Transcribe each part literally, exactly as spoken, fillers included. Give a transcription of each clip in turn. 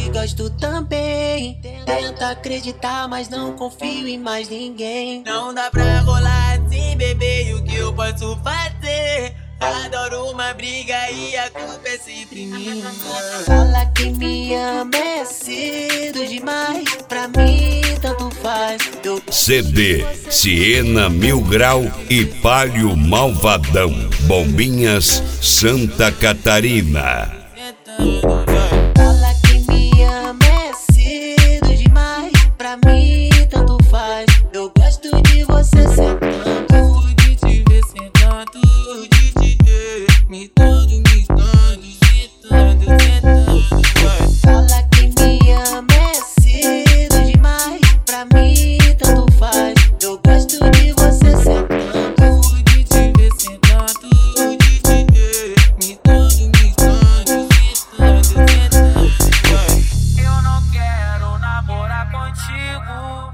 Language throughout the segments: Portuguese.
te gosto também. Tenta acreditar, mas não confio em mais ninguém. Não dá pra rolar assim, bebê, e o que eu posso fazer? Adoro uma briga e a culpa é sempre minha. Fala que me ama é cedo demais. Pra mim tanto faz. Eu... C D Siena Mil Grau e Palio Malvadão. Bombinhas Santa Catarina. Fala que me ama é cedo demais. Pra mim tanto faz. Eu gosto de você sentando, de te ver sentando, de te ver me dando, me dando, sentando, sentando. fala que me ama é cedo demais. Pra mim tanto faz. Eu gosto de você sentando, De te ver sentando, de te ver me dando, me dando, sentando, sentando. Eu não quero namorar contigo.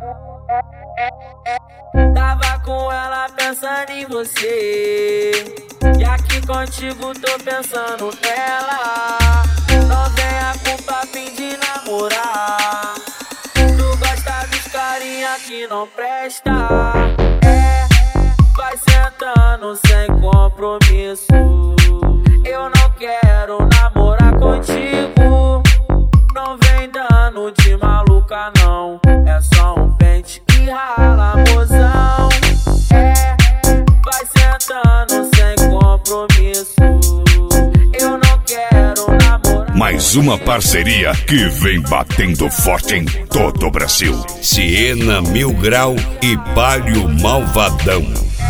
Tava com ela pensando em você, e aqui contigo tô pensando nela. Não venha com papinho de namorar. Tu gosta dos carinha que não presta. É, vai sentando sem compromisso. Eu não quero namorar contigo. Não vem dando de maluca não. É só um pente e rala, mozão. É, vai sentando sem compromisso. Eu não quero namorar. Mais uma parceria que vem batendo forte em todo o Brasil. Siena Mil Grau e Palio Malvadão.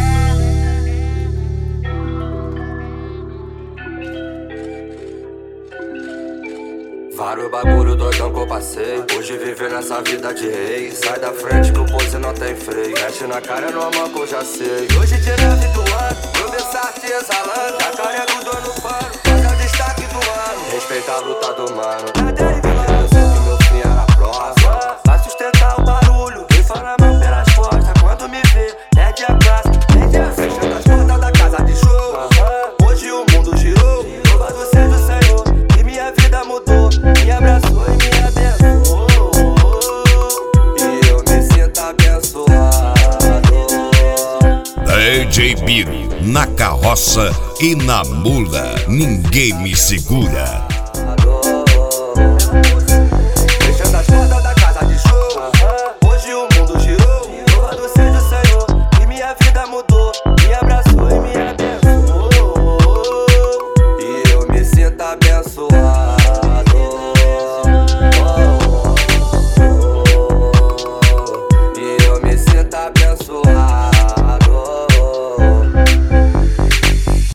Vários bagulho doidão que eu passei. Hoje viver nessa vida de rei. Sai da frente que o pose não tem freio. Mete na cara no amor que eu já sei. Hoje tirando do ano, eu versátil exalando. Já carrego dor no pano, faz o destaque do ano. Respeita a luta do mano. Eu sei que meu fim era próximo. Vai sustentar o barulho. Quem fala a mão pelas costas. Quando me vê, pede a classe, pede a fechando as portas da casa de show. Hoje o mundo girou. Louvado seja o Senhor, e minha vida mudou. Me abraçou e me abençoou, e eu me sinto abençoado. D J Biro, na carroça e na mula, ninguém me segura. Fechando as portas da casa de show. Hoje o mundo girou. Louvado seja o Senhor, e minha vida mudou. Me abraçou e me abençoou, e eu me sinto abençoado. E eu me sinto abençoado.